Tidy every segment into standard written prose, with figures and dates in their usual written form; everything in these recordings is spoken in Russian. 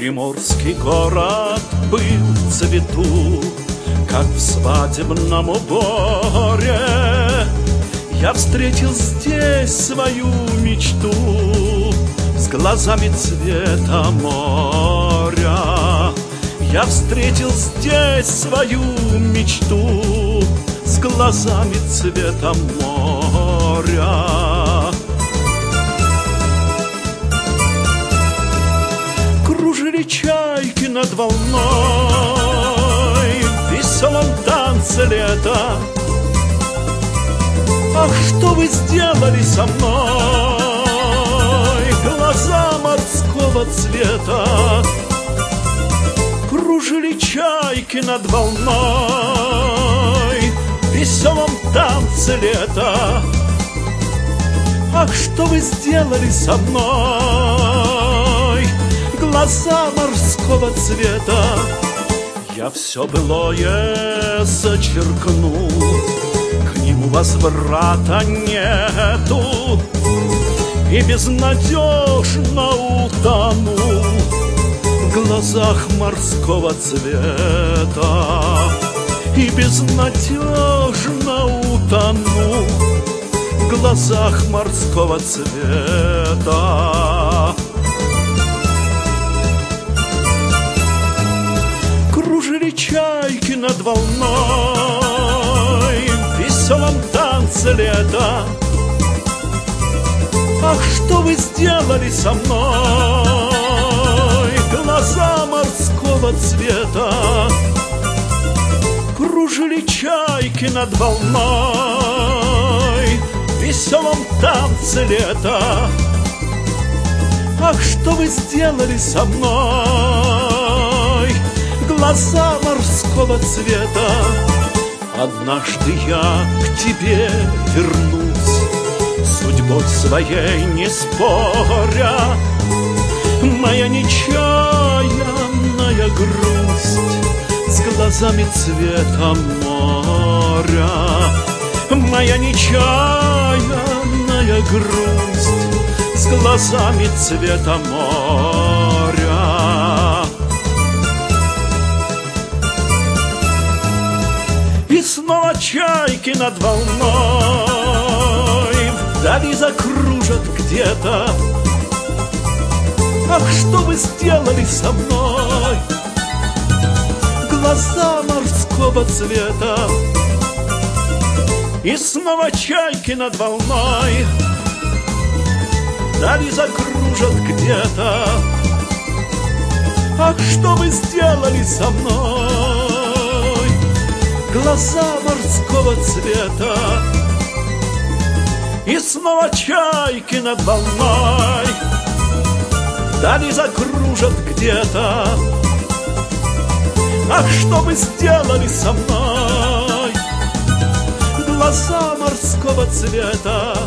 Приморский город был в цвету, как в свадебном уборе. Я встретил здесь свою мечту с глазами цвета моря. Я встретил здесь свою мечту с глазами цвета моря. Кружили чайки над волной в веселом танце лета. Ах, что вы сделали со мной, глаза морского цвета? Кружили чайки над волной в веселом танце лета. Ах, что вы сделали со мной, глаза морского цвета? Я все былое зачеркнул, к нему возврата нету, и безнадежно утонул в глазах морского цвета. И безнадежно утонул в глазах морского цвета. Кружили чайки над волной в веселом танце лета. Ах, что вы сделали со мной, глаза морского цвета? Кружили чайки над волной в веселом танце лета. Ах, что вы сделали со мной, глаза морского цвета? Однажды я к тебе вернусь, судьбой своей не споря. Моя нечаянная грусть с глазами цвета моря. Моя нечаянная грусть с глазами цвета моря. И снова чайки над волной вдали закружат где-то. Ах, что вы сделали со мной, глаза морского цвета? И снова чайки над волной вдали закружат где-то. Ах, что вы сделали со мной, глаза морского цвета? И снова чайки над волной вдали закружат где-то. Ах, что вы сделали со мной, глаза морского цвета?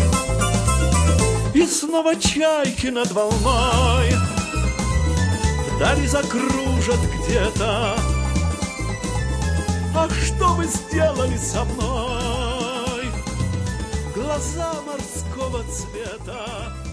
И снова чайки над волной вдали закружат где-то. Ах, что вы сделали со мной, глаза морского цвета?